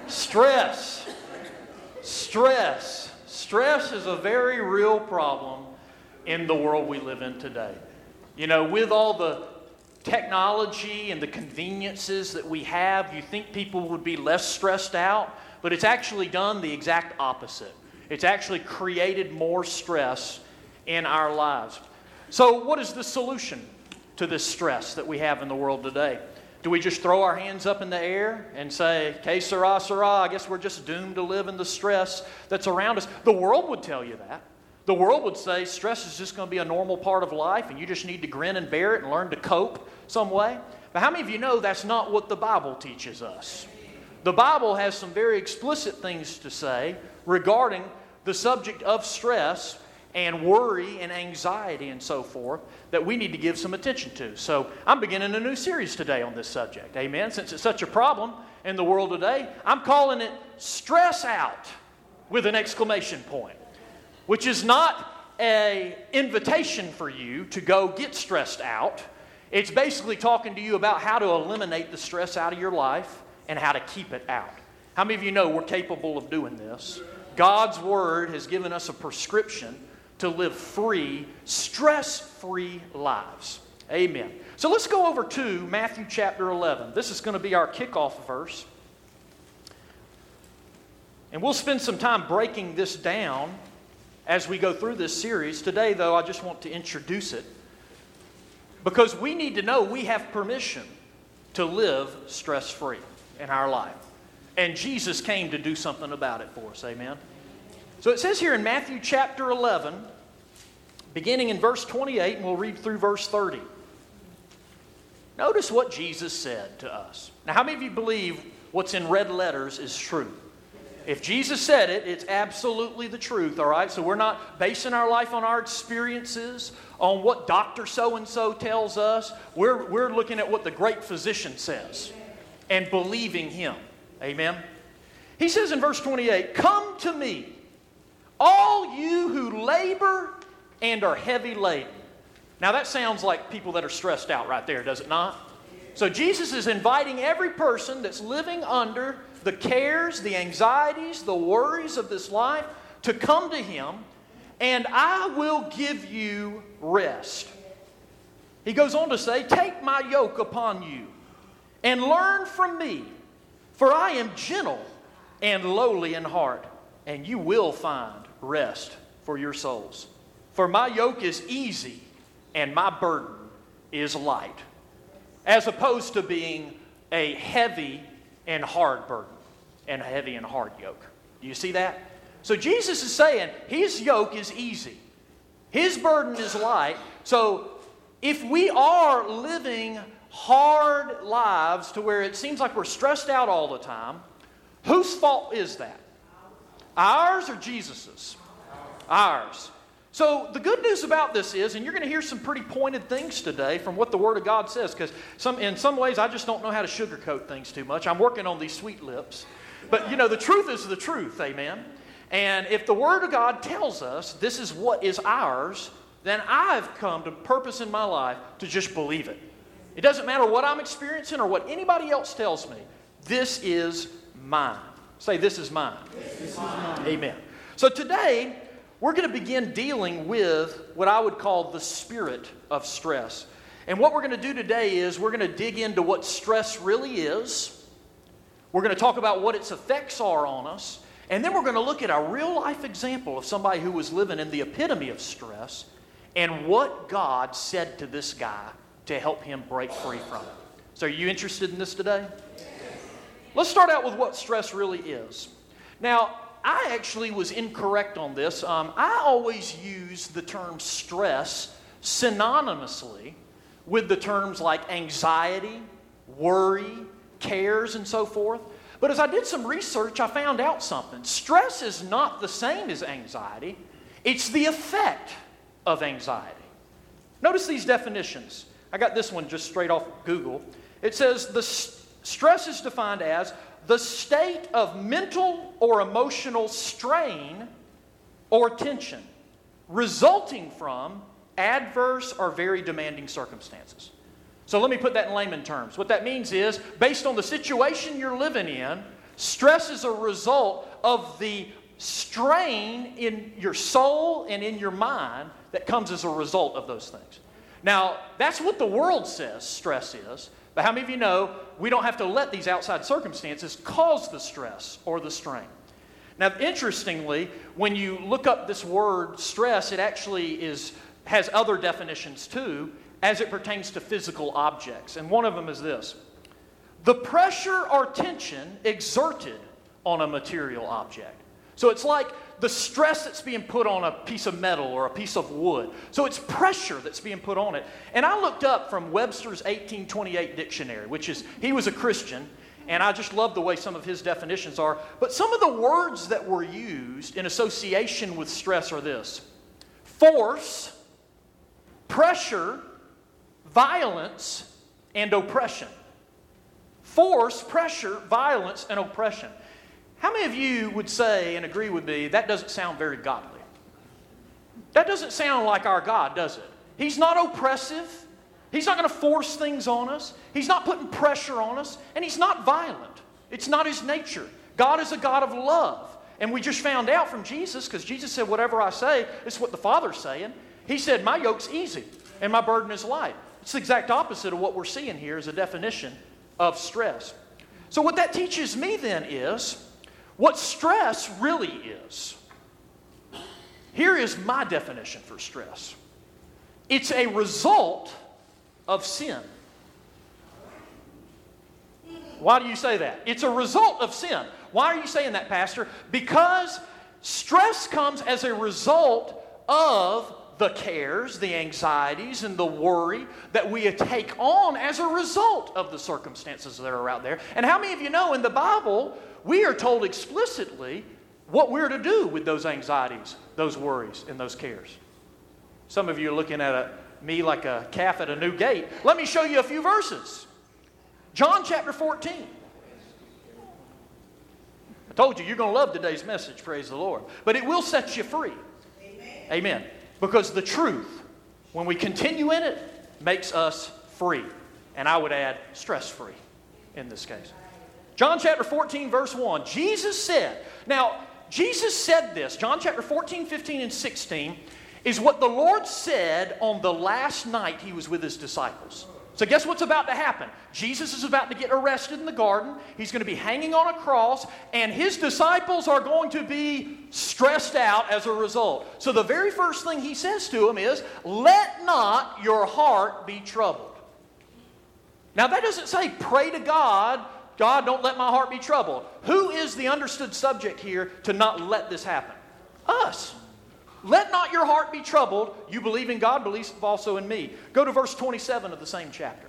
Stress. Stress. Stress is a very real problem in the world we live in today. You know, with all the technology and the conveniences that we have, you think people would be less stressed out, but it's actually done the exact opposite. It's actually created more stress in our lives. So what is the solution to this stress that we have in the world today? Do we just throw our hands up in the air and say, "Que sera, sera, I guess we're just doomed to live in the stress that's around us"? The world would tell you that. The world would say stress is just going to be a normal part of life and you just need to grin and bear it and learn to cope some way. But how many of you know that's not what the Bible teaches us? The Bible has some very explicit things to say regarding the subject of stress and worry and anxiety and so forth that we need to give some attention to. So I'm beginning a new series today on this subject. Amen. Since it's such a problem in the world today, I'm calling it Stress Out with an exclamation point, which is not an invitation for you to go get stressed out. It's basically talking to you about how to eliminate the stress out of your life and how to keep it out. How many of you know we're capable of doing this? God's Word has given us a prescription to live free, stress-free lives. Amen. So let's go over to Matthew chapter 11. This is going to be our kickoff verse. And we'll spend some time breaking this down as we go through this series. Today, though, I just want to introduce it because we need to know we have permission to live stress-free in our life. And Jesus came to do something about it for us. Amen. So it says here in Matthew chapter 11, beginning in verse 28, and we'll read through verse 30. Notice what Jesus said to us. Now, how many of you believe what's in red letters is true? If Jesus said it, it's absolutely the truth, all right? So we're not basing our life on our experiences, on what Dr. So-and-so tells us. We're looking at what the great physician says and believing Him. Amen? He says in verse 28, "Come to me, all you who labor and are heavy laden." Now that sounds like people that are stressed out right there, does it not? So Jesus is inviting every person that's living under the cares, the anxieties, the worries of this life to come to Him, and I will give you rest. He goes on to say, "Take my yoke upon you and learn from me, for I am gentle and lowly in heart, and you will find rest for your souls. For my yoke is easy and my burden is light." As opposed to being a heavy and hard burden and a heavy and hard yoke. Do you see that? So Jesus is saying His yoke is easy. His burden is light. So if we are living hard lives to where it seems like we're stressed out all the time, whose fault is that? Ours or Jesus's? Ours. So the good news about this is, and you're going to hear some pretty pointed things today from what the Word of God says, because in some ways I just don't know how to sugarcoat things too much. I'm working on these sweet lips. But you know, the truth is the truth, amen? And if the Word of God tells us this is what is ours, then I've come to purpose in my life to just believe it. It doesn't matter what I'm experiencing or what anybody else tells me. This is mine. Say, this is mine. This is mine. Amen. So today, we're going to begin dealing with what I would call the spirit of stress. And what we're going to do today is we're going to dig into what stress really is. We're going to talk about what its effects are on us. And then we're going to look at a real life example of somebody who was living in the epitome of stress and what God said to this guy to help him break free from it. So are you interested in this today? Let's start out with what stress really is. Now, I actually was incorrect on this. I always use the term stress synonymously with the terms like anxiety, worry, cares, and so forth. But as I did some research, I found out something. Stress is not the same as anxiety. It's the effect of anxiety. Notice these definitions. I got this one just straight off Google. It says the stress is defined as the state of mental or emotional strain or tension resulting from adverse or very demanding circumstances. So let me put that in layman terms. What that means is, based on the situation you're living in, Stress is a result of the strain in your soul and in your mind that comes as a result of those things. Now, that's what the world says stress is. But how many of you know we don't have to let these outside circumstances cause the stress or the strain? Now, interestingly, when you look up this word stress, it actually has other definitions too as it pertains to physical objects. And one of them is this: the pressure or tension exerted on a material object. So it's like the stress that's being put on a piece of metal or a piece of wood. So it's pressure that's being put on it. And I looked up from Webster's 1828 dictionary, he was a Christian, and I just love the way some of his definitions are. But some of the words that were used in association with stress are this: force, pressure, violence, and oppression. Force, pressure, violence, and oppression. How many of you would say and agree with me that doesn't sound very godly? That doesn't sound like our God, does it? He's not oppressive. He's not going to force things on us. He's not putting pressure on us. And He's not violent. It's not His nature. God is a God of love. And we just found out from Jesus, because Jesus said, whatever I say, it's what the Father's saying. He said, my yoke's easy and my burden is light. It's the exact opposite of what we're seeing here as a definition of stress. So what that teaches me then is what stress really is. Here is my definition for stress. It's a result of sin. Why do you say that? It's a result of sin. Why are you saying that, Pastor? Because stress comes as a result of the cares, the anxieties, and the worry that we take on as a result of the circumstances that are out there. And how many of you know in the Bible, we are told explicitly what we're to do with those anxieties, those worries, and those cares? Some of you are looking at me like a calf at a new gate. Let me show you a few verses. John chapter 14. I told you, you're going to love today's message, praise the Lord. But it will set you free. Amen. Because the truth, when we continue in it, makes us free. And I would add, stress-free in this case. John chapter 14, verse 1. Jesus said, now, Jesus said this, John chapter 14, 15, and 16, is what the Lord said on the last night He was with His disciples. So guess what's about to happen? Jesus is about to get arrested in the garden. He's going to be hanging on a cross, and His disciples are going to be stressed out as a result. So the very first thing He says to them is, let not your heart be troubled. Now that doesn't say pray to God, God, don't let my heart be troubled. Who is the understood subject here to not let this happen? Us. Let not your heart be troubled. You believe in God, believe also in me. Go to verse 27 of the same chapter.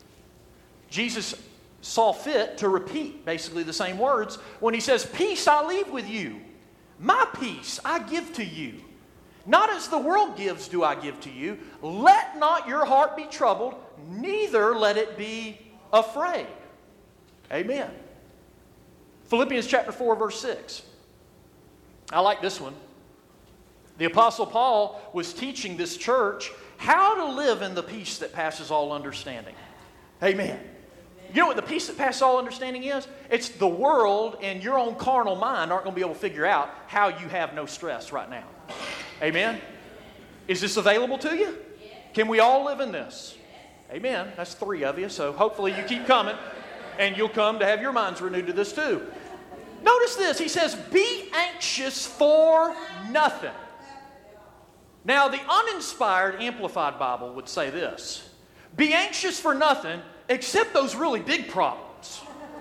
Jesus saw fit to repeat basically the same words when He says, peace I leave with you. My peace I give to you. Not as the world gives do I give to you. Let not your heart be troubled, neither let it be afraid. Amen. Philippians chapter 4, verse 6. I like this one. The Apostle Paul was teaching this church how to live in the peace that passes all understanding. Amen. You know what the peace that passes all understanding is? It's the world and your own carnal mind aren't going to be able to figure out how you have no stress right now. Amen. Is this available to you? Can we all live in this? Amen. That's 3 of you, so hopefully you keep coming and you'll come to have your minds renewed to this too. Notice this. He says, be anxious for nothing. Now, the uninspired Amplified Bible would say this: be anxious for nothing except those really big problems.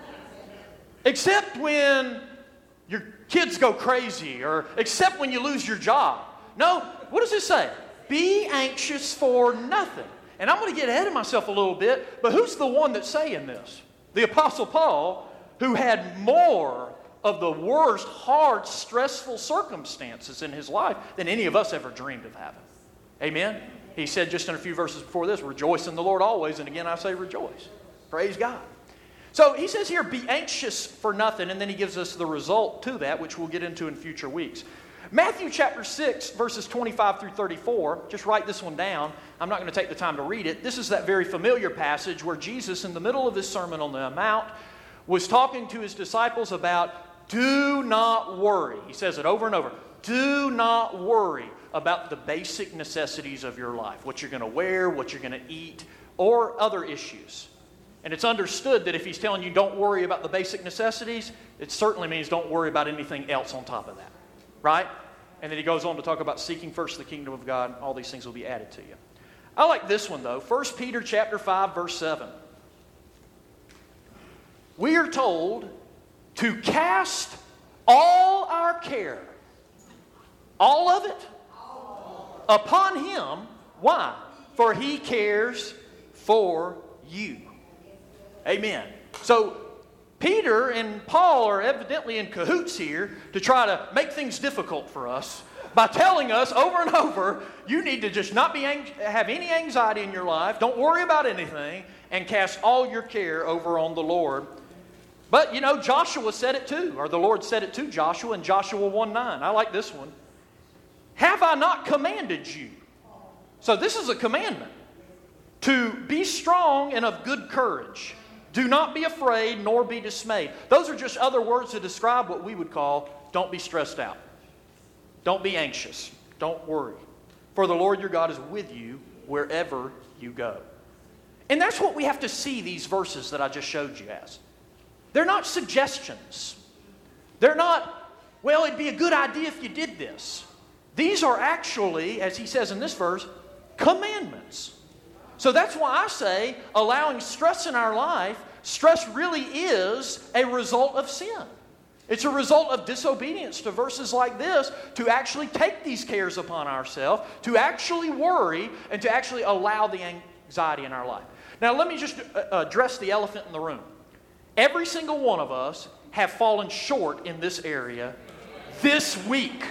Except when your kids go crazy, or except when you lose your job. No, what does it say? Be anxious for nothing. And I'm going to get ahead of myself a little bit, but who's the one that's saying this? The Apostle Paul, who had more of the worst, hard, stressful circumstances in his life than any of us ever dreamed of having. Amen? He said just in a few verses before this, rejoice in the Lord always, and again I say rejoice. Praise God. So he says here, be anxious for nothing, and then he gives us the result to that, which we'll get into in future weeks. Matthew chapter 6, verses 25 through 34, just write this one down. I'm not going to take the time to read it. This is that very familiar passage where Jesus, in the middle of his Sermon on the Mount, was talking to his disciples about do not worry. He says it over and over. Do not worry about the basic necessities of your life. What you're going to wear, what you're going to eat, or other issues. And it's understood that if he's telling you don't worry about the basic necessities, it certainly means don't worry about anything else on top of that. Right? And then he goes on to talk about seeking first the kingdom of God. All these things will be added to you. I like this one though. 1 Peter chapter 5, verse 7. We are told to cast all our care, all of it, upon Him. Why? For He cares for you. Amen. So Peter and Paul are evidently in cahoots here to try to make things difficult for us by telling us over and over, you need to just not have any anxiety in your life, don't worry about anything, and cast all your care over on the Lord. But, you know, Joshua said it too, or the Lord said it to Joshua in Joshua 1:9. I like this one. Have I not commanded you? So this is a commandment. To be strong and of good courage. Do not be afraid nor be dismayed. Those are just other words to describe what we would call don't be stressed out. Don't be anxious. Don't worry. For the Lord your God is with you wherever you go. And that's what we have to see these verses that I just showed you as. They're not suggestions. They're not, well, it'd be a good idea if you did this. These are actually, as he says in this verse, commandments. So that's why I say allowing stress in our life, stress really is a result of sin. It's a result of disobedience to verses like this, to actually take these cares upon ourselves, to actually worry, and to actually allow the anxiety in our life. Now let me just address the elephant in the room. Every single one of us have fallen short in this area this week.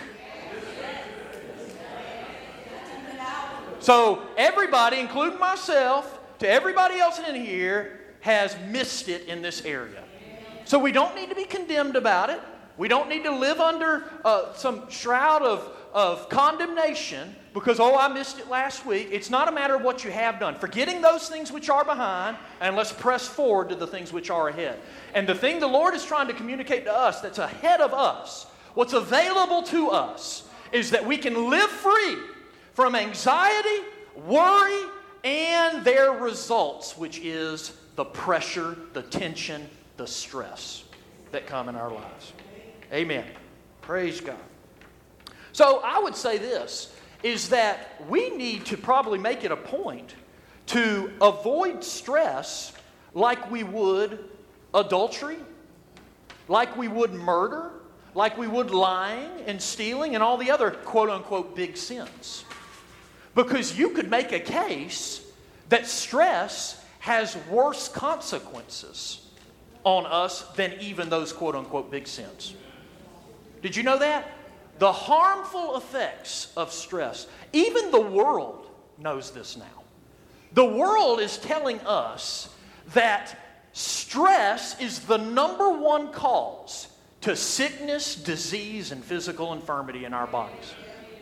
So everybody, including myself, to everybody else in here, has missed it in this area. So we don't need to be condemned about it. We don't need to live under some shroud of condemnation because, I missed it last week. It's not a matter of what you have done. Forgetting those things which are behind, and let's press forward to the things which are ahead. And the thing the Lord is trying to communicate to us that's ahead of us, what's available to us, is that we can live free from anxiety, worry, and their results, which is the pressure, the tension, the stress that come in our lives. Amen. Praise God. So I would say this, is that we need to probably make it a point to avoid stress like we would adultery, like we would murder, like we would lying and stealing and all the other quote-unquote big sins. Because you could make a case that stress has worse consequences on us than even those quote-unquote big sins. Did you know that? The harmful effects of stress, even the world knows this now. The world is telling us that stress is the number one cause to sickness, disease, and physical infirmity in our bodies.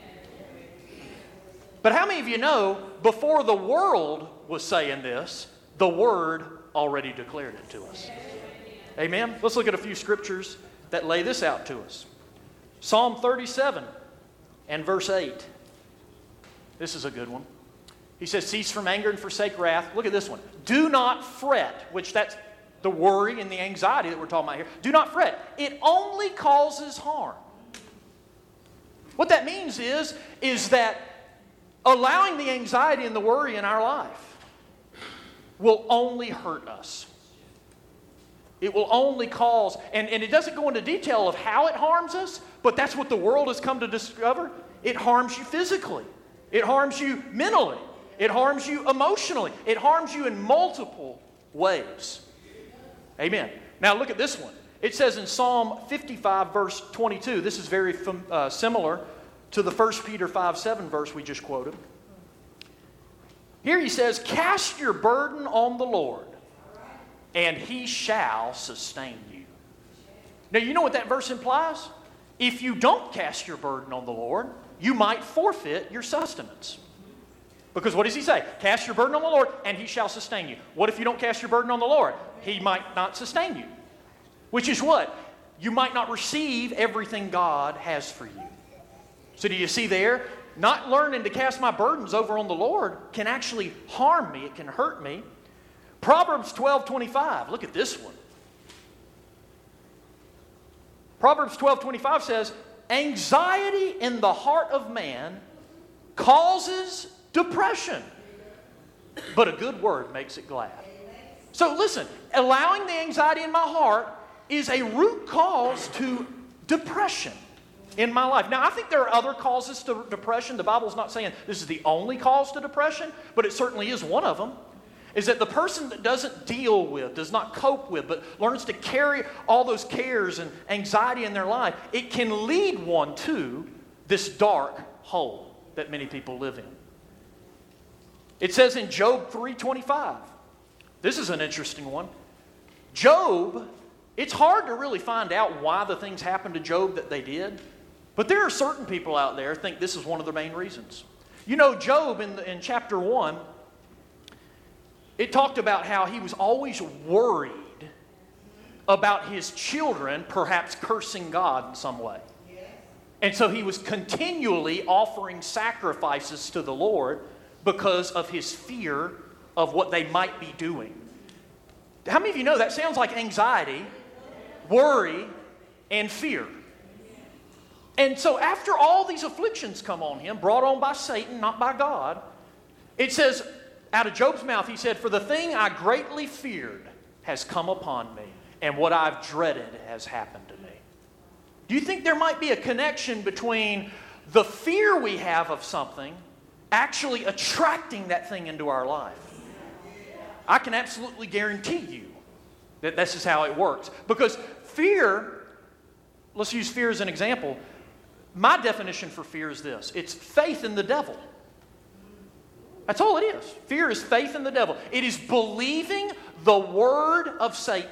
But how many of you know, before the world was saying this, the Word already declared it to us? Amen? Let's look at a few scriptures that lay this out to us. Psalm 37 and verse 8. This is a good one. He says, cease from anger and forsake wrath. Look at this one. Do not fret, which that's the worry and the anxiety that we're talking about here. Do not fret. It only causes harm. What that means is that allowing the anxiety and the worry in our life will only hurt us. It will only cause, and it doesn't go into detail of how it harms us, but that's what the world has come to discover. It harms you physically. It harms you mentally. It harms you emotionally. It harms you in multiple ways. Amen. Now look at this one. It says in Psalm 55 verse 22, this is very similar to the 1 Peter 5:7 verse we just quoted. Here he says, cast your burden on the Lord, and He shall sustain you. Now you know what that verse implies? If you don't cast your burden on the Lord, you might forfeit your sustenance. Because what does he say? Cast your burden on the Lord, and He shall sustain you. What if you don't cast your burden on the Lord? He might not sustain you. which is what? You might not receive everything God has for you. So do you see there? Not learning to cast my burdens over on the Lord can actually harm me. It can hurt me. Proverbs 12:25. Look at this one. Proverbs 12:25 says, anxiety in the heart of man causes depression, but a good word makes it glad. So listen, allowing the anxiety in my heart is a root cause to depression in my life. Now, I think there are other causes to depression. The Bible's not saying this is the only cause to depression, but it certainly is one of them. Is that the person that doesn't deal with, does not cope with, but learns to carry all those cares and anxiety in their life, it can lead one to this dark hole that many people live in. It says in Job 3:25, this is an interesting one. Job, it's hard to really find out why the things happened to Job that they did, but there are certain people out there who think this is one of the main reasons. You know, Job in chapter 1, it talked about how he was always worried about his children perhaps cursing God in some way. And so he was continually offering sacrifices to the Lord because of his fear of what they might be doing. How many of you know that sounds like anxiety, worry, and fear? And so after all these afflictions come on him, brought on by Satan, not by God, it says, out of Job's mouth, he said, for the thing I greatly feared has come upon me, and what I've dreaded has happened to me. Do you think there might be a connection between the fear we have of something actually attracting that thing into our life? I can absolutely guarantee you that this is how it works. Because fear, let's use fear as an example. My definition for fear is this. It's faith in the devil. That's all it is. Fear is faith in the devil. It is believing the word of Satan.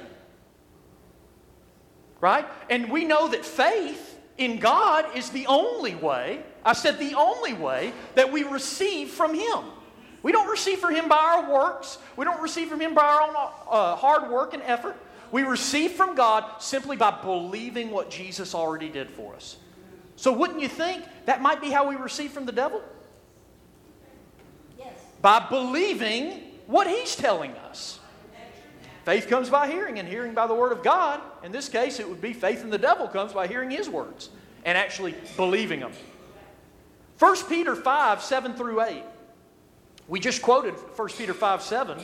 Right? And we know that faith in God is the only way, I said the only way, that we receive from Him. We don't receive from Him by our works. We don't receive from Him by our own hard work and effort. We receive from God simply by believing what Jesus already did for us. So wouldn't you think that might be how we receive from the devil? By believing what he's telling us. Faith comes by hearing, and hearing by the word of God. In this case, it would be faith in the devil comes by hearing his words and actually believing them. 1 Peter 5, 7 through 8. We just quoted 1 Peter 5, 7.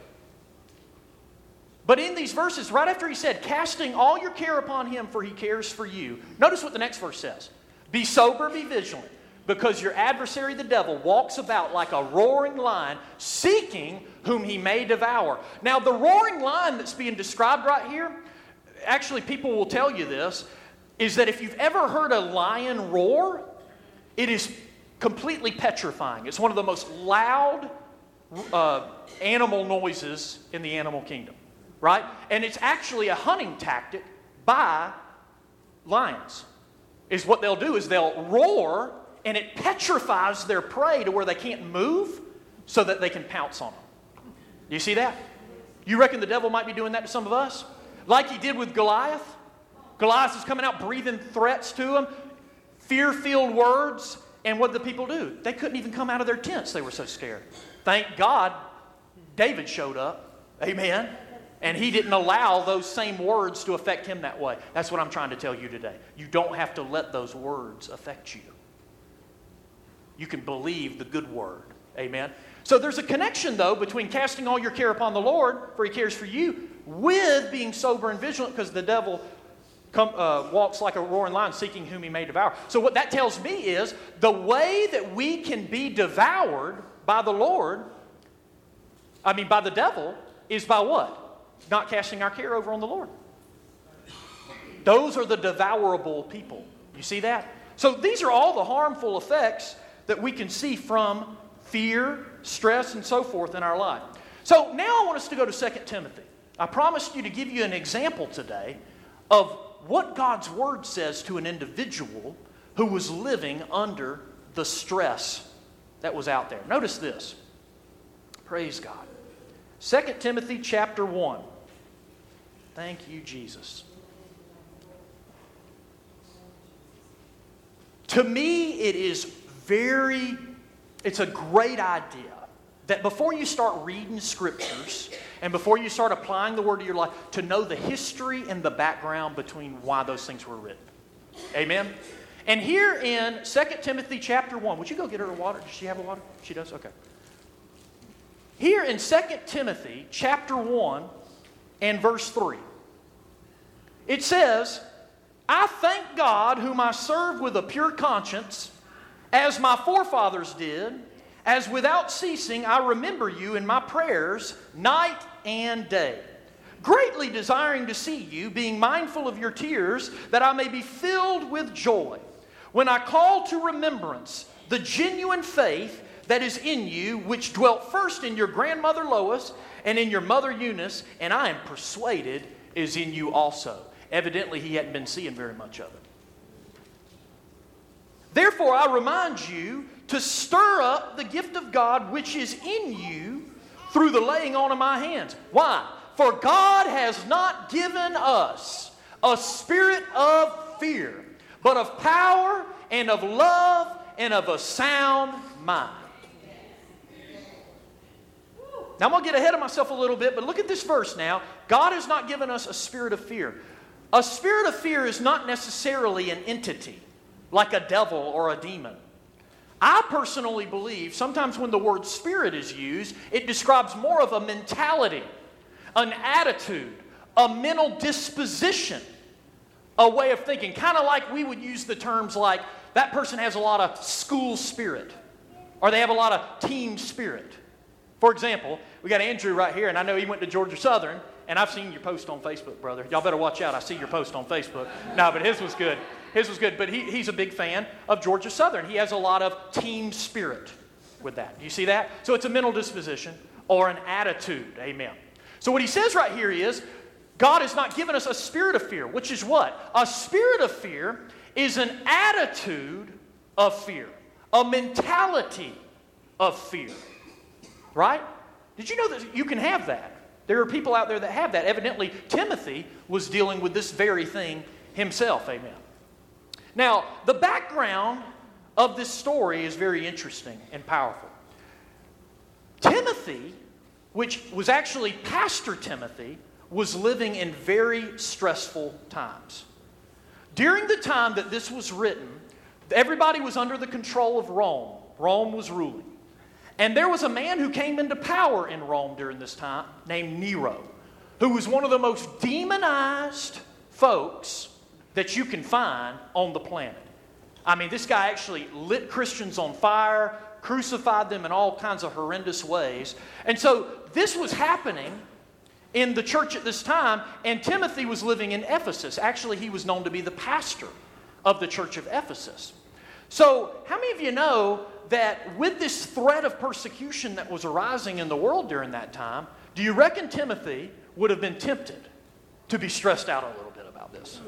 But in these verses, right after he said, casting all your care upon him, for he cares for you. Notice what the next verse says. Be sober, be vigilant. Because your adversary, the devil, walks about like a roaring lion, seeking whom he may devour. Now, the roaring lion that's being described right here, actually people will tell you this, is that if you've ever heard a lion roar, it is completely petrifying. It's one of the most loud animal noises in the animal kingdom, right? And it's actually a hunting tactic by lions. Is what they'll do is they'll roar, and it petrifies their prey to where they can't move so that they can pounce on them. Do you see that? You reckon the devil might be doing that to some of us? Like he did with Goliath? Goliath is coming out breathing threats to him, fear-filled words, and what did the people do? They couldn't even come out of their tents. They were so scared. Thank God David showed up. Amen. And he didn't allow those same words to affect him that way. That's what I'm trying to tell you today. You don't have to let those words affect you. You can believe the good word. Amen. So there's a connection, though, between casting all your care upon the Lord, for he cares for you, with being sober and vigilant, because the devil walks like a roaring lion, seeking whom he may devour. So what that tells me is the way that we can be devoured by the Lord, by the devil, is by what? Not casting our care over on the Lord. Those are the devourable people. You see that? So these are all the harmful effects that we can see from fear, stress, and so forth in our life. So now I want us to go to 2 Timothy. I promised you to give you an example today of what God's Word says to an individual who was living under the stress that was out there. Notice this. Praise God. 2 Timothy chapter 1. Thank you, Jesus. To me, it's a great idea that before you start reading scriptures and before you start applying the word to your life, to know the history and the background between why those things were written. Amen? And here in 2 Timothy chapter 1, would you go get her a water? Does she have a water? She does? Okay. Here in 2 Timothy chapter 1 and verse 3, it says, I thank God whom I serve with a pure conscience, as my forefathers did, as without ceasing I remember you in my prayers night and day, greatly desiring to see you, being mindful of your tears, that I may be filled with joy, when I call to remembrance the genuine faith that is in you, which dwelt first in your grandmother Lois and in your mother Eunice, and I am persuaded is in you also. Evidently, he hadn't been seeing very much of it. Therefore, I remind you to stir up the gift of God which is in you through the laying on of my hands. Why? For God has not given us a spirit of fear, but of power and of love and of a sound mind. Now, I'm going to get ahead of myself a little bit, but look at this verse now. God has not given us a spirit of fear. A spirit of fear is not necessarily an entity, like a devil or a demon. I personally believe sometimes when the word spirit is used, it describes more of a mentality, an attitude, a mental disposition, a way of thinking. Kind of like we would use the terms like, that person has a lot of school spirit, or they have a lot of team spirit. For example, we got Andrew right here, and I know he went to Georgia Southern, and I've seen your post on Facebook, brother. Y'all better watch out. I see your post on Facebook. No, but his was good. His was good, but he's a big fan of Georgia Southern. He has a lot of team spirit with that. Do you see that? So it's a mental disposition or an attitude. Amen. So what he says right here is, God has not given us a spirit of fear, which is what? A spirit of fear is an attitude of fear, a mentality of fear. Right? Did you know that you can have that? There are people out there that have that. Evidently, Timothy was dealing with this very thing himself. Amen. Now, the background of this story is very interesting and powerful. Timothy, which was actually Pastor Timothy, was living in very stressful times. During the time that this was written, everybody was under the control of Rome. Rome was ruling. And there was a man who came into power in Rome during this time named Nero, who was one of the most demonized folks that you can find on the planet. I mean, this guy actually lit Christians on fire, crucified them in all kinds of horrendous ways. And so this was happening in the church at this time, and Timothy was living in Ephesus. Actually, he was known to be the pastor of the church of Ephesus. So, how many of you know that with this threat of persecution that was arising in the world during that time, do you reckon Timothy would have been tempted to be stressed out a little bit about this?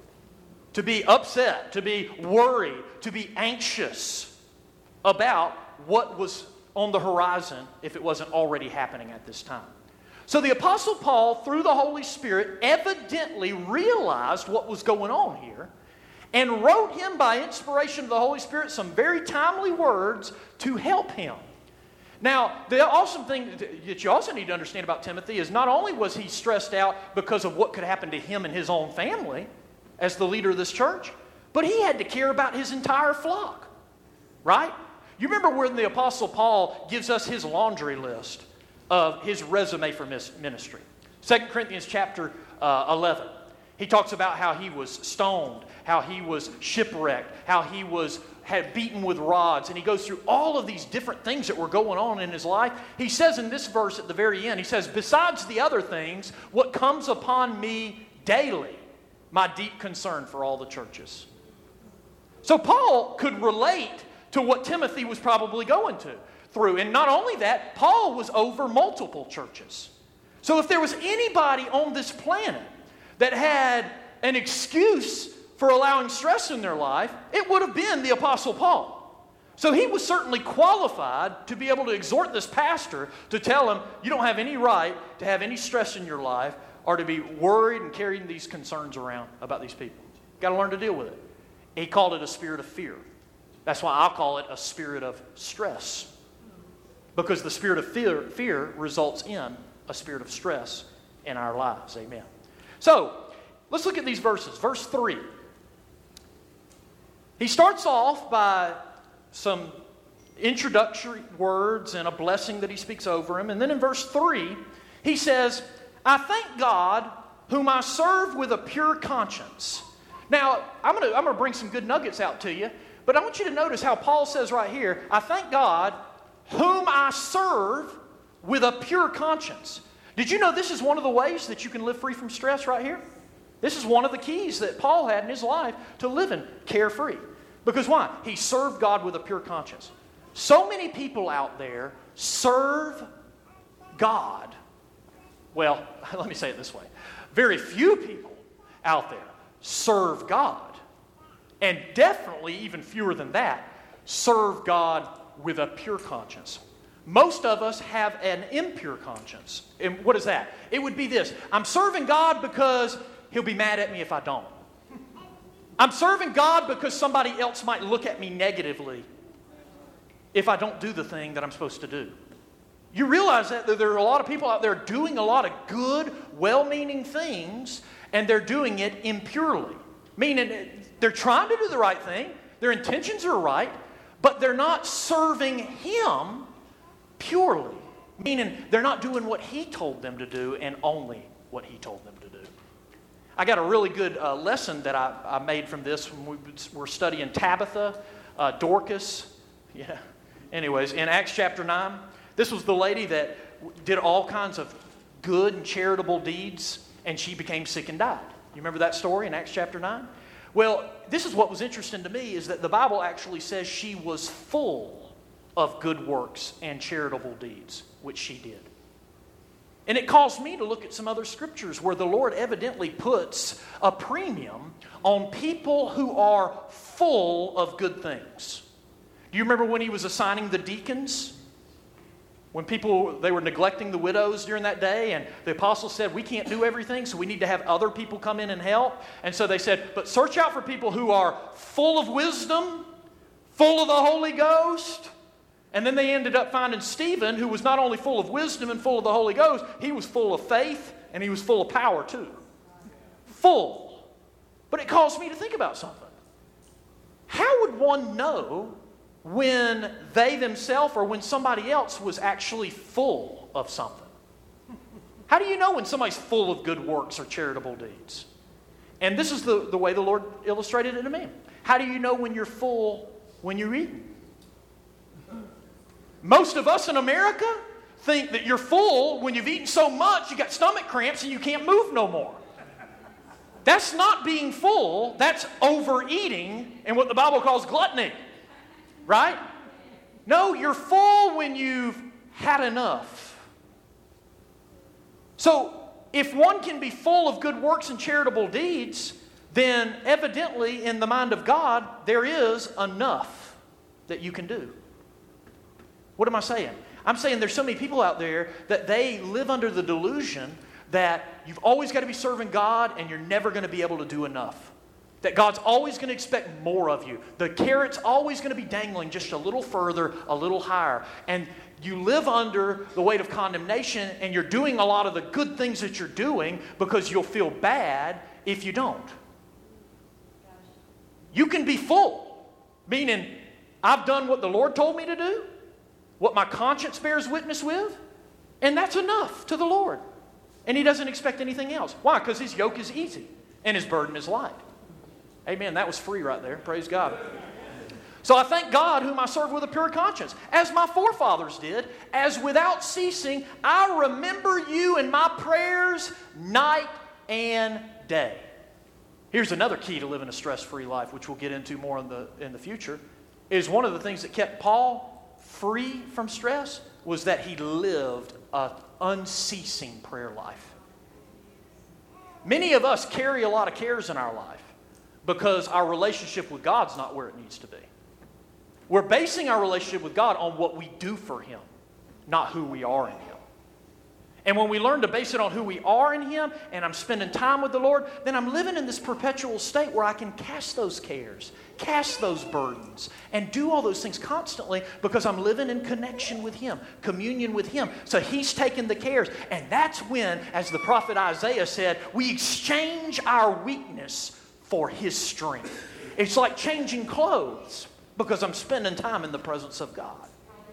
To be upset, to be worried, to be anxious about what was on the horizon if it wasn't already happening at this time. So the Apostle Paul, through the Holy Spirit, evidently realized what was going on here and wrote him by inspiration of the Holy Spirit some very timely words to help him. Now, the awesome thing that you also need to understand about Timothy is not only was he stressed out because of what could happen to him and his own family as the leader of this church, but he had to care about his entire flock, right? You remember when the Apostle Paul gives us his laundry list of his resume for ministry. 2 Corinthians chapter 11. He talks about how he was stoned, how he was shipwrecked, how he had beaten with rods, and he goes through all of these different things that were going on in his life. He says in this verse at the very end, he says, besides the other things, what comes upon me daily, my deep concern for all the churches. So Paul could relate to what Timothy was probably going through. And not only that, Paul was over multiple churches. So if there was anybody on this planet that had an excuse for allowing stress in their life, it would have been the Apostle Paul. So he was certainly qualified to be able to exhort this pastor to tell him, you don't have any right to have any stress in your life or to be worried and carrying these concerns around about these people. You've got to learn to deal with it. He called it a spirit of fear. That's why I'll call it a spirit of stress. Because the spirit of fear results in a spirit of stress in our lives. Amen. So, let's look at these verses. Verse 3. He starts off by some introductory words and a blessing that he speaks over him. And then in verse 3, he says, I thank God whom I serve with a pure conscience. Now, I'm going to bring some good nuggets out to you, but I want you to notice how Paul says right here, I thank God whom I serve with a pure conscience. Did you know this is one of the ways that you can live free from stress right here? This is one of the keys that Paul had in his life to living carefree. Because why? He served God with a pure conscience. So many people out there serve God. Well, let me say it this way. Very few people out there serve God. And definitely, even fewer than that, serve God with a pure conscience. Most of us have an impure conscience. And what is that? It would be this. I'm serving God because He'll be mad at me if I don't. I'm serving God because somebody else might look at me negatively if I don't do the thing that I'm supposed to do. You realize that there are a lot of people out there doing a lot of good, well-meaning things, and they're doing it impurely. Meaning they're trying to do the right thing, their intentions are right, but they're not serving Him purely. Meaning they're not doing what He told them to do and only what He told them to do. I got a really good lesson that I made from this when we were studying Tabitha, Dorcas. Yeah. Anyways, in Acts chapter 9, this was the lady that did all kinds of good and charitable deeds, and she became sick and died. You remember that story in Acts chapter 9? Well, this is what was interesting to me, is that the Bible actually says she was full of good works and charitable deeds, which she did. And it caused me to look at some other scriptures where the Lord evidently puts a premium on people who are full of good things. Do you remember when He was assigning the deacons? When they were neglecting the widows during that day, and the apostles said, we can't do everything, so we need to have other people come in and help. And so they said, but search out for people who are full of wisdom, full of the Holy Ghost. And then they ended up finding Stephen, who was not only full of wisdom and full of the Holy Ghost, he was full of faith, and he was full of power too. Full. But it caused me to think about something. How would one know when they themselves or when somebody else was actually full of something? How do you know when somebody's full of good works or charitable deeds? And this is the way the Lord illustrated it to me. How do you know when you're full when you're eating? Most of us in America think that you're full when you've eaten so much you got stomach cramps and you can't move no more. That's not being full. That's overeating and what the Bible calls gluttony. Right? No, you're full when you've had enough. So, if one can be full of good works and charitable deeds, then evidently in the mind of God, there is enough that you can do. What am I saying? I'm saying there's so many people out there that they live under the delusion that you've always got to be serving God and you're never going to be able to do enough. That God's always going to expect more of you. The carrot's always going to be dangling just a little further, a little higher. And you live under the weight of condemnation and you're doing a lot of the good things that you're doing because you'll feel bad if you don't. You can be full, meaning I've done what the Lord told me to do, what my conscience bears witness with, and that's enough to the Lord. And He doesn't expect anything else. Why? Because His yoke is easy and His burden is light. Amen. That was free right there. Praise God. So I thank God whom I serve with a pure conscience, as my forefathers did, as without ceasing I remember you in my prayers night and day. Here's another key to living a stress-free life, which we'll get into more in the future, is one of the things that kept Paul free from stress was that he lived an unceasing prayer life. Many of us carry a lot of cares in our life because our relationship with God's not where it needs to be. We're basing our relationship with God on what we do for Him, not who we are in Him. And when we learn to base it on who we are in Him, and I'm spending time with the Lord, then I'm living in this perpetual state where I can cast those cares, cast those burdens, and do all those things constantly because I'm living in connection with Him, communion with Him. So He's taking the cares. And that's when, as the prophet Isaiah said, we exchange our weakness for His strength. It's like changing clothes because I'm spending time in the presence of God.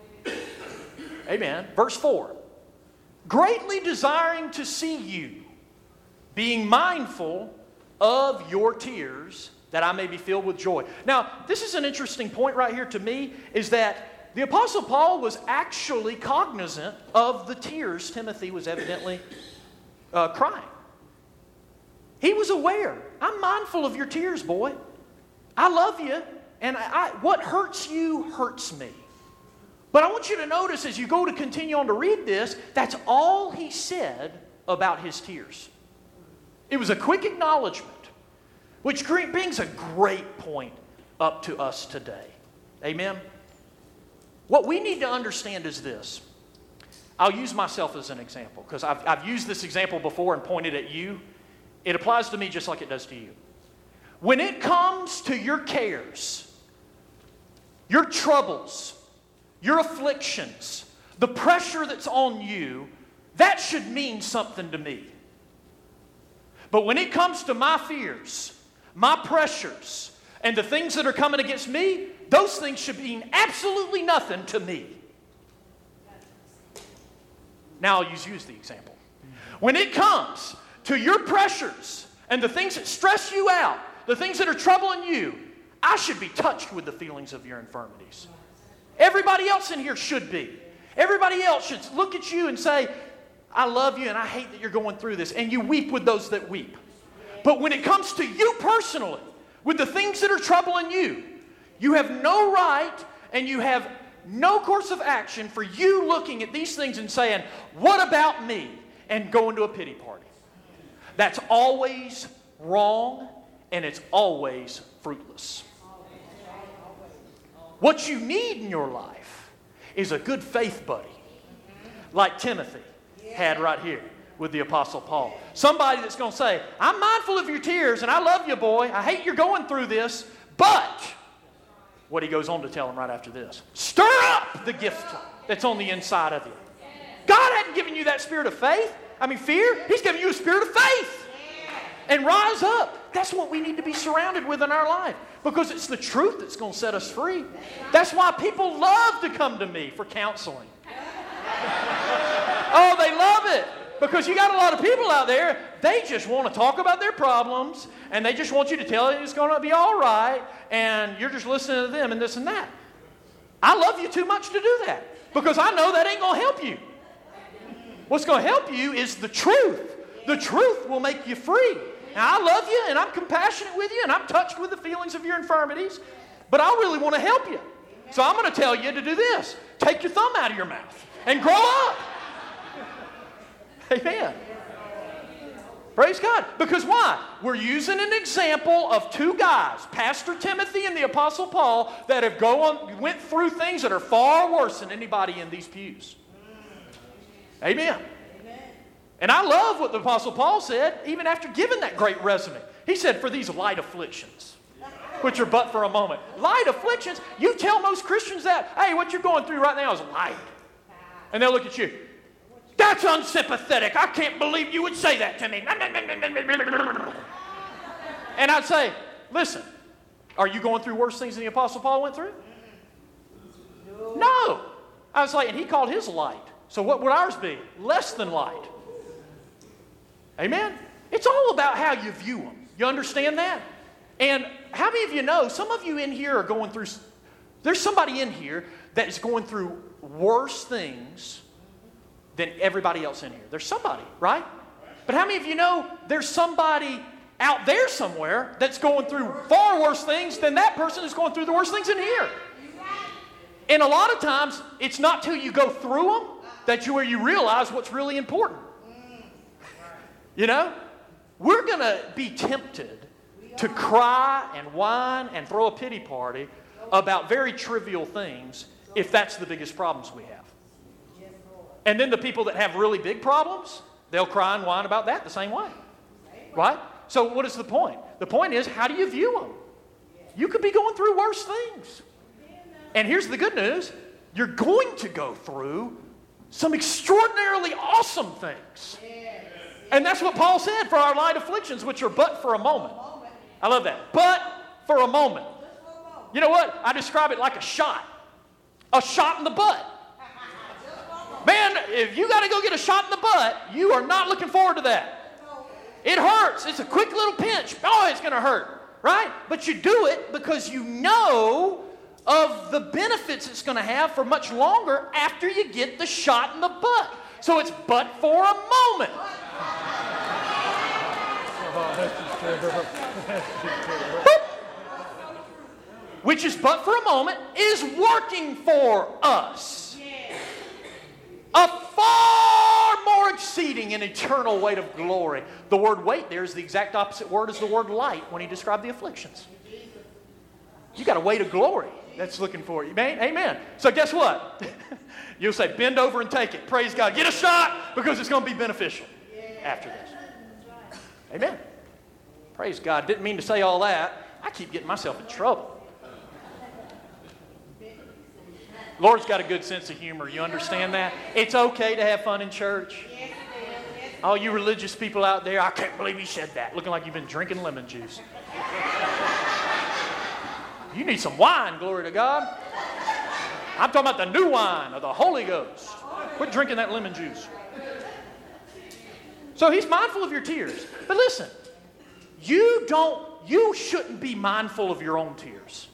Amen. Verse 4. Greatly desiring to see you, being mindful of your tears, that I may be filled with joy. Now, this is an interesting point right here to me, is that the Apostle Paul was actually cognizant of the tears Timothy was evidently crying. He was aware. I'm mindful of your tears, boy. I love you, and what hurts you hurts me. But I want you to notice as you go to continue on to read this, that's all he said about his tears. It was a quick acknowledgement, which brings a great point up to us today. Amen? What we need to understand is this. I'll use myself as an example because I've used this example before and pointed at you. It applies to me just like it does to you. When it comes to your cares, your troubles, your afflictions, the pressure that's on you, that should mean something to me. But when it comes to my fears, my pressures, and the things that are coming against me, those things should mean absolutely nothing to me. Now I'll use you as the example. When it comes to your pressures and the things that stress you out, the things that are troubling you, I should be touched with the feelings of your infirmities. Everybody else in here should be. Everybody else should look at you and say, I love you and I hate that you're going through this. And you weep with those that weep. But when it comes to you personally, with the things that are troubling you, you have no right and you have no course of action for you looking at these things and saying, what about me? And going to a pity party. That's always wrong and it's always fruitless. What you need in your life is a good faith buddy, like Timothy had right here with the Apostle Paul. Somebody that's going to say, I'm mindful of your tears, and I love you, boy. I hate you're going through this, but what he goes on to tell him right after this, stir up the gift that's on the inside of you. God hadn't given you that spirit of fear. He's given you a spirit of faith. And rise up. That's what we need to be surrounded with in our life. Because it's the truth that's going to set us free. That's why people love to come to me for counseling. Oh, they love it. Because you got a lot of people out there, they just want to talk about their problems. And they just want you to tell them it's going to be all right. And you're just listening to them and this and that. I love you too much to do that. Because I know that ain't going to help you. What's going to help you is the truth. The truth will make you free. Now, I love you, and I'm compassionate with you, and I'm touched with the feelings of your infirmities, but I really want to help you. So I'm going to tell you to do this. Take your thumb out of your mouth and grow up. Amen. Praise God. Because why? We're using an example of two guys, Pastor Timothy and the Apostle Paul, that have went through things that are far worse than anybody in these pews. Amen. And I love what the Apostle Paul said, even after giving that great resume. He said, for these light afflictions, which are but for a moment. Light afflictions? You tell most Christians that, hey, what you're going through right now is light. And they'll look at you. That's unsympathetic. I can't believe you would say that to me. And I'd say, listen, are you going through worse things than the Apostle Paul went through? No. I was like, and he called his light. So what would ours be? Less than light. Amen? It's all about how you view them. You understand that? And how many of you know, some of you in here are going through, there's somebody in here that is going through worse things than everybody else in here. There's somebody, right? But how many of you know there's somebody out there somewhere that's going through far worse things than that person is going through the worst things in here? And a lot of times, it's not till you go through them that where you realize what's really important. You know, we're going to be tempted to cry and whine and throw a pity party about very trivial things if that's the biggest problems we have. And then the people that have really big problems, they'll cry and whine about that the same way. Right? So what is the point? The point is, how do you view them? You could be going through worse things. And here's the good news. You're going to go through some extraordinarily awesome things. And that's what Paul said, for our light afflictions, which are but for a moment. I love that. But for a moment. You know what? I describe it like a shot. A shot in the butt. Man, if you got to go get a shot in the butt, you are not looking forward to that. It hurts. It's a quick little pinch. Oh, it's going to hurt. Right? But you do it because you know of the benefits it's going to have for much longer after you get the shot in the butt. So it's but for a moment. Which is but for a moment is working for us. A far more exceeding and eternal weight of glory. The word weight there is the exact opposite word as the word light when he described the afflictions. You got a weight of glory that's looking for you. Amen. So guess what? You'll say, bend over and take it. Praise God. Get a shot because it's going to be beneficial after this. Amen. Praise God. Didn't mean to say all that. I keep getting myself in trouble. Lord's got a good sense of humor. You understand that? It's okay to have fun in church. All you religious people out there, I can't believe he said that. Looking like you've been drinking lemon juice. You need some wine, glory to God. I'm talking about the new wine of the Holy Ghost. Quit drinking that lemon juice. So he's mindful of your tears. But listen, you shouldn't be mindful of your own tears.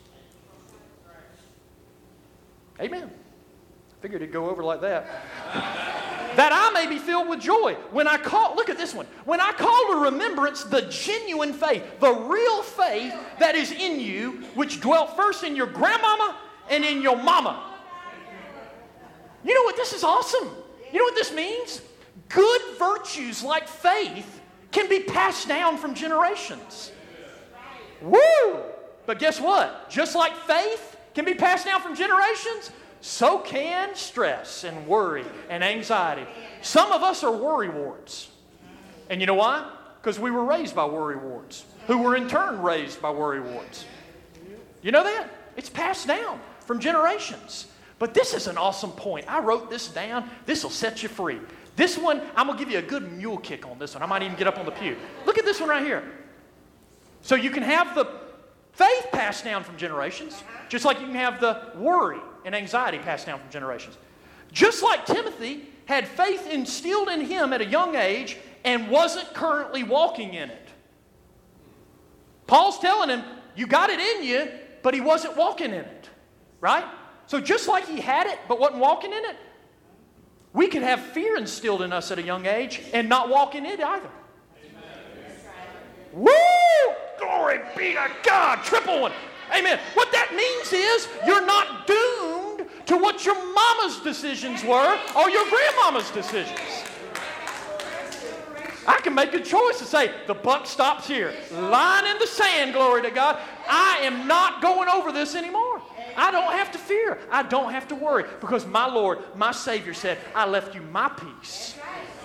Amen. Figured it'd go over like that. That I may be filled with joy. Look at this one. When I call to remembrance the genuine faith, the real faith that is in you, which dwelt first in your grandmama and in your mama. You know what? This is awesome. You know what this means? Good virtues like faith can be passed down from generations. Woo! But guess what? Just like faith can be passed down from generations, so can stress and worry and anxiety. Some of us are worry wards. And you know why? Because we were raised by worry wards, who were in turn raised by worry wards. You know that? It's passed down from generations. But this is an awesome point. I wrote this down. This will set you free. This one, I'm going to give you a good mule kick on this one. I might even get up on the pew. Look at this one right here. So you can have the faith passed down from generations, just like you can have the worry and anxiety passed down from generations. Just like Timothy had faith instilled in him at a young age and wasn't currently walking in it. Paul's telling him, you got it in you, but he wasn't walking in it. Right? So just like he had it, but wasn't walking in it, we could have fear instilled in us at a young age and not walk in it either. Woo! Glory be to God. Triple one. Amen. What that means is you're not doomed to what your mama's decisions were or your grandmama's decisions. I can make a choice to say, the buck stops here. Line in the sand, glory to God. I am not going over this anymore. I don't have to fear. I don't have to worry because my Lord, my Savior said, I left you my peace.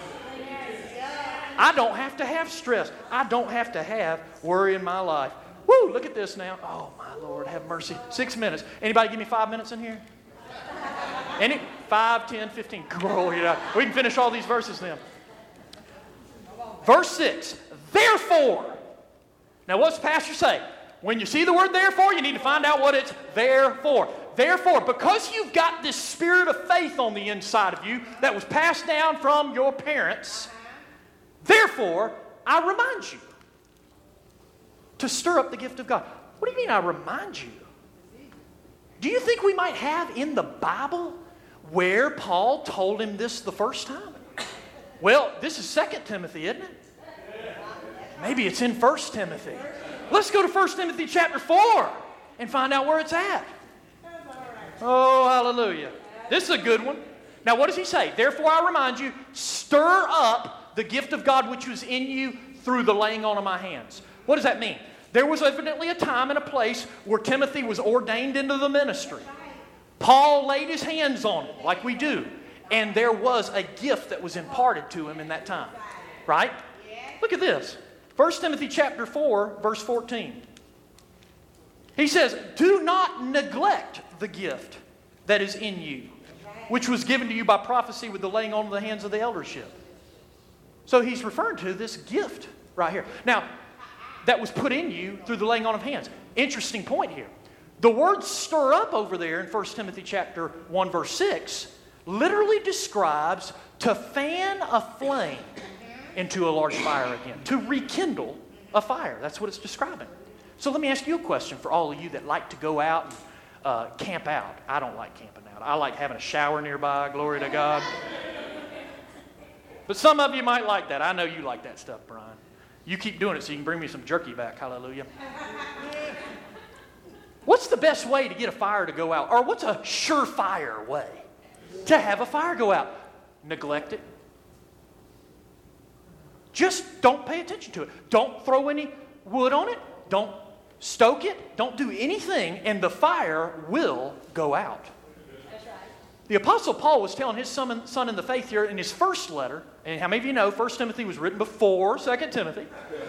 I don't have to have stress. I don't have to have worry in my life. Woo, look at this now. Oh, my Lord, have mercy. 6 minutes. Anybody give me 5 minutes in here? Any? 5, 10, 15. Glory to God. We can finish all these verses then. Verse 6. Therefore. Now, what's the pastor say? When you see the word therefore, you need to find out what it's there for. Therefore, because you've got this spirit of faith on the inside of you that was passed down from your parents, therefore, I remind you to stir up the gift of God. What do you mean I remind you? Do you think we might have in the Bible where Paul told him this the first time? Well, this is 2 Timothy, isn't it? Maybe it's in 1 Timothy. Let's go to 1 Timothy chapter 4 and find out where it's at. Oh, hallelujah. This is a good one. Now, what does he say? Therefore, I remind you, stir up the gift of God which was in you through the laying on of my hands. What does that mean? There was evidently a time and a place where Timothy was ordained into the ministry. Paul laid his hands on him, like we do. And there was a gift that was imparted to him in that time. Right? Look at this. 1 Timothy chapter 4, verse 14. He says, do not neglect the gift that is in you, which was given to you by prophecy with the laying on of the hands of the eldership. So he's referring to this gift right here. Now, that was put in you through the laying on of hands. Interesting point here. The word stir up over there in 1 Timothy chapter 1, verse 6, literally describes to fan a flame into a large fire again, to rekindle a fire. That's what it's describing. So let me ask you a question for all of you that like to go out and camp out. I don't like camping out. I like having a shower nearby, glory to God. But some of you might like that. I know you like that stuff, Brian. You keep doing it so you can bring me some jerky back, hallelujah. What's the best way to get a fire to go out? Or what's a surefire way to have a fire go out? Neglect it. Just don't pay attention to it. Don't throw any wood on it. Don't stoke it. Don't do anything, and the fire will go out. That's right. The Apostle Paul was telling his son in the faith here in his first letter, and how many of you know 1 Timothy was written before 2 Timothy?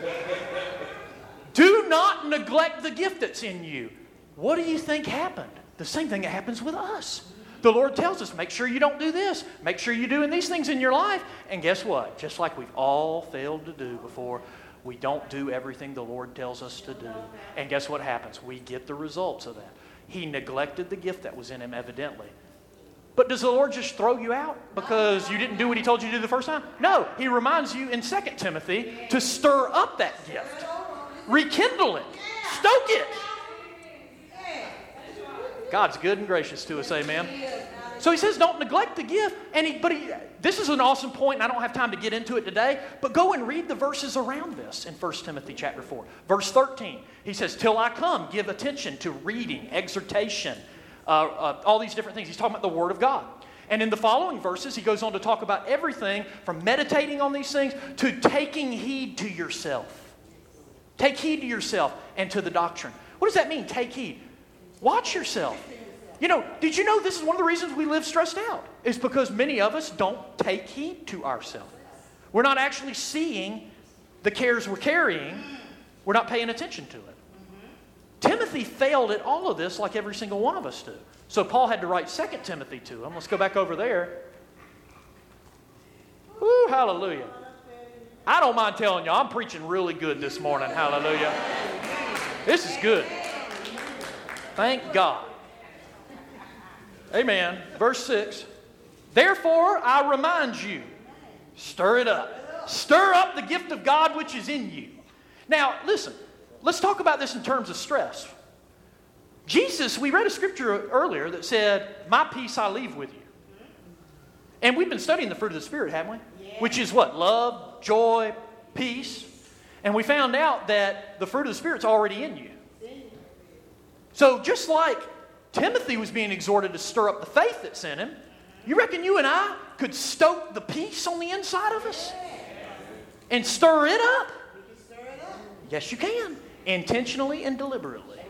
Do not neglect the gift that's in you. What do you think happened? The same thing that happens with us. The Lord tells us, make sure you don't do this. Make sure you're doing these things in your life. And guess what? Just like we've all failed to do before, we don't do everything the Lord tells us to do. And guess what happens? We get the results of that. He neglected the gift that was in him, evidently. But does the Lord just throw you out because you didn't do what he told you to do the first time? No. He reminds you in 2 Timothy to stir up that gift. Rekindle it. Stoke it. God's good and gracious to us, amen. So he says don't neglect the gift. This is an awesome point, and I don't have time to get into it today, but go and read the verses around this in 1 Timothy chapter 4. Verse 13, he says, till I come, give attention to reading, exhortation, all these different things. He's talking about the Word of God. And in the following verses, he goes on to talk about everything from meditating on these things to taking heed to yourself. Take heed to yourself and to the doctrine. What does that mean, take heed? Watch yourself. You know, did you know this is one of the reasons we live stressed out? It's because many of us don't take heed to ourselves. We're not actually seeing the cares we're carrying. We're not paying attention to it. Timothy failed at all of this like every single one of us do. So Paul had to write 2 Timothy to him. Let's go back over there. Woo, hallelujah. I don't mind telling you, I'm preaching really good this morning. Hallelujah. This is good. Thank God. Amen. Verse 6. Therefore, I remind you, stir it up. Stir up the gift of God which is in you. Now, listen. Let's talk about this in terms of stress. Jesus, we read a scripture earlier that said, my peace I leave with you. And we've been studying the fruit of the Spirit, haven't we? Yeah. Which is what? Love, joy, peace. And we found out that the fruit of the Spirit's already in you. So just like Timothy was being exhorted to stir up the faith that's in him, you reckon you and I could stoke the peace on the inside of us? And stir it up? Yes, you can. Intentionally and deliberately.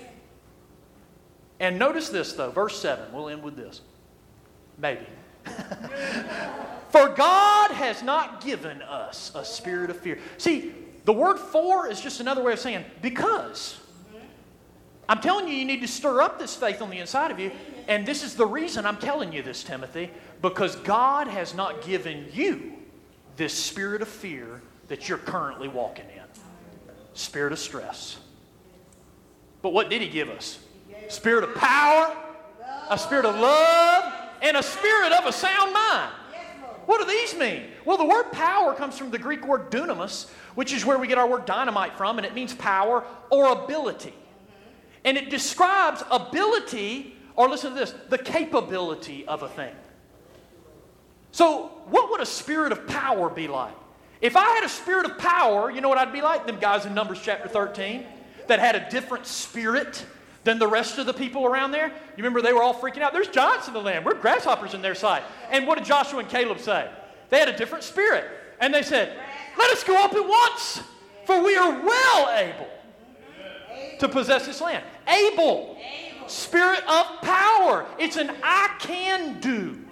And notice this, though. Verse 7. We'll end with this. Maybe. For God has not given us a spirit of fear. See, the word for is just another way of saying because. I'm telling you, you need to stir up this faith on the inside of you. And this is the reason I'm telling you this, Timothy. Because God has not given you this spirit of fear that you're currently walking in. Spirit of stress. But what did he give us? Spirit of power, a spirit of love, and a spirit of a sound mind. What do these mean? Well, the word power comes from the Greek word dunamis, which is where we get our word dynamite from, and it means power or ability. And it describes ability, or listen to this, the capability of a thing. So what would a spirit of power be like? If I had a spirit of power, you know what I'd be like? Them guys in Numbers chapter 13 that had a different spirit than the rest of the people around there. You remember they were all freaking out. There's giants in the land. We're grasshoppers in their sight. And what did Joshua and Caleb say? They had a different spirit. And they said, let us go up at once, for we are well able to possess this land. Able. Spirit of power. It's an I can do.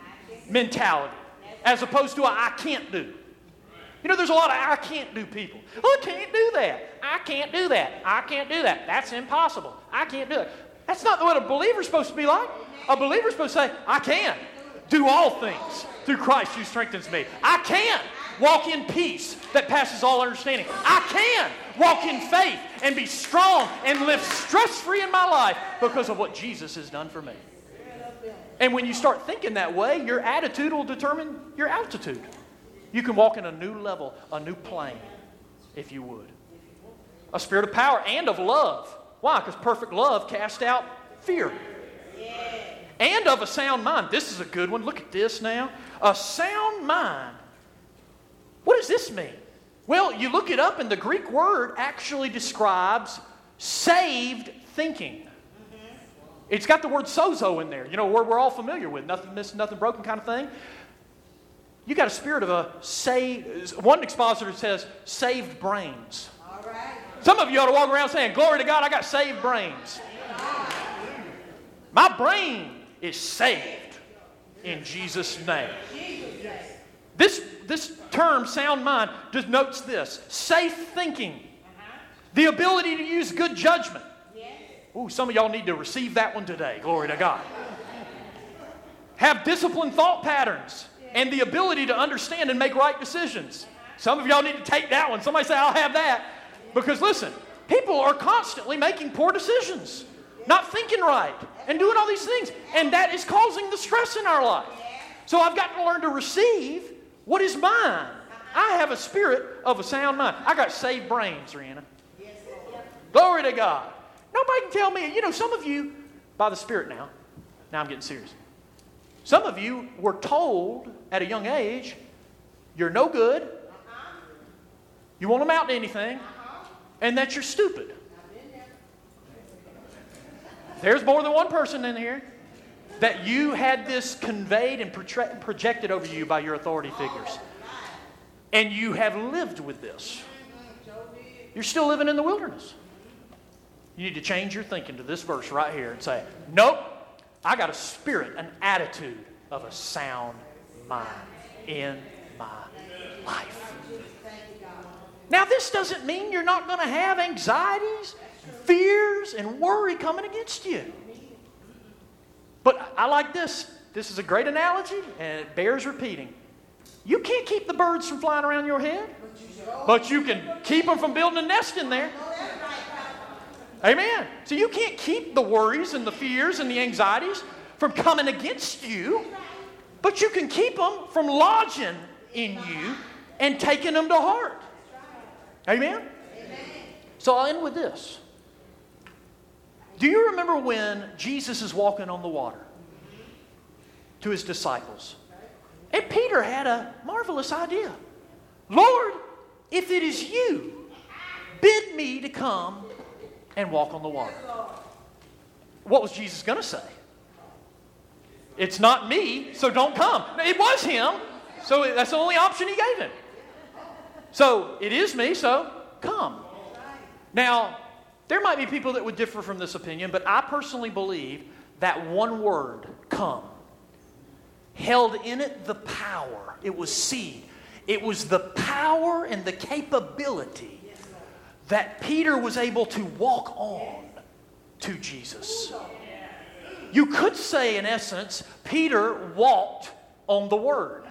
mentality as opposed to a I can't do. You know, there's a lot of I can't do people. Oh, I can't do that. I can't do that. I can't do that. That's impossible. I can't do it. That's not what a believer's supposed to be like. A believer's supposed to say, I can do all things through Christ who strengthens me. I can walk in peace that passes all understanding. I can walk in faith and be strong and live stress-free in my life because of what Jesus has done for me. And when you start thinking that way, your attitude will determine your altitude. You can walk in a new level, a new plane, if you would. A spirit of power and of love. Why? Because perfect love casts out fear. And of a sound mind. This is a good one. Look at this now. A sound mind. What does this mean? Well, you look it up and the Greek word actually describes saved thinking. It's got the word sozo in there. You know, a word we're all familiar with. Nothing missing, nothing broken kind of thing. You got a spirit of a saved, one expositor says, saved brains. All right. Some of you ought to walk around saying, glory to God, I got saved brains. My brain is saved in Jesus' name. This term, sound mind, denotes this. Safe thinking. The ability to use good judgment. Ooh, some of y'all need to receive that one today. Glory to God. Have disciplined thought patterns. And the ability to understand and make right decisions. Some of y'all need to take that one. Somebody say, I'll have that. Because listen, people are constantly making poor decisions. Not thinking right. And doing all these things. And that is causing the stress in our life. So I've got to learn to receive what is mine. I have a spirit of a sound mind. I got saved brains, Rihanna. Glory to God. Nobody can tell me. You know, some of you, by the Spirit now I'm getting serious. Some of you were told at a young age, you're no good, you won't amount to anything, and that you're stupid. There's more than one person in here that you had this conveyed and projected over you by your authority figures. And you have lived with this. You're still living in the wilderness. You need to change your thinking to this verse right here and say, nope. I got a spirit, an attitude of a sound mind in my life. Now, this doesn't mean you're not going to have anxieties, fears, and worry coming against you. But I like this. This is a great analogy, and it bears repeating. You can't keep the birds from flying around your head, but you can keep them from building a nest in there. Amen. So you can't keep the worries and the fears and the anxieties from coming against you, but you can keep them from lodging in you and taking them to heart. Amen? So I'll end with this. Do you remember when Jesus is walking on the water to his disciples? And Peter had a marvelous idea. Lord, if it is you, bid me to come and walk on the water. What was Jesus going to say? It's not me, so don't come. It was him, so that's the only option he gave him. So it is me, so come. Now, there might be people that would differ from this opinion, but I personally believe that one word, come, held in it the power. It was seed. It was the power and the capability that Peter was able to walk on to Jesus. You could say, in essence, Peter walked on the Word.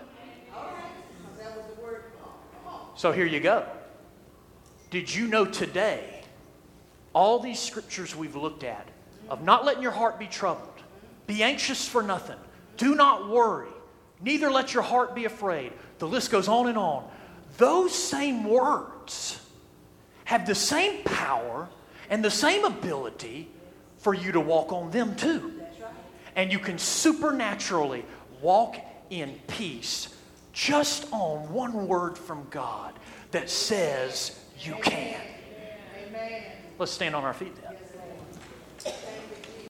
So here you go. Did you know today, all these scriptures we've looked at, of not letting your heart be troubled, be anxious for nothing, do not worry, neither let your heart be afraid. The list goes on and on. Those same words have the same power and the same ability for you to walk on them too. And you can supernaturally walk in peace just on one word from God that says you can. Let's stand on our feet then.